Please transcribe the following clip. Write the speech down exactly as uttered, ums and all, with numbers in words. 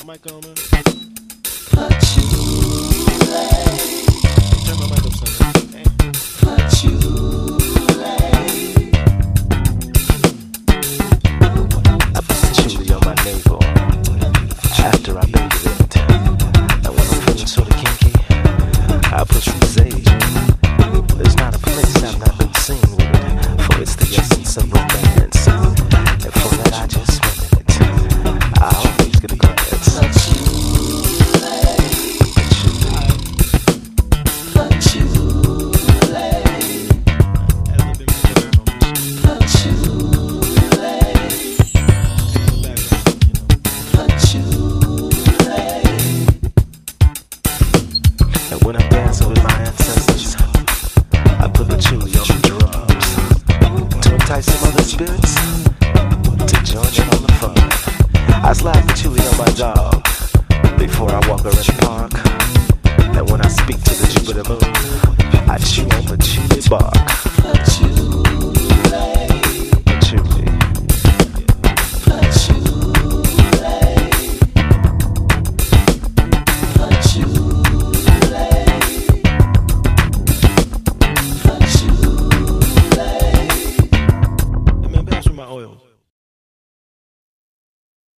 mic on, man. Patchouli. Turn my mic up, son. Hey. Patchouli. I put patchouli on my navel after I bathe it. And when I'm feeling sort of kinky, I put some sage. There's not a place I've not been seen with it, for it's the essence of romance. And for that I just swim in it. I always get a glance. And when I'm dancing with my ancestors, I put patchouli on the drums to entice some other spirits to join in on the fun. I slide patchouli on my dog before I walk her in the park. And when I speak to the Jupiter moon, I chew on patchouli bark. Patchouli.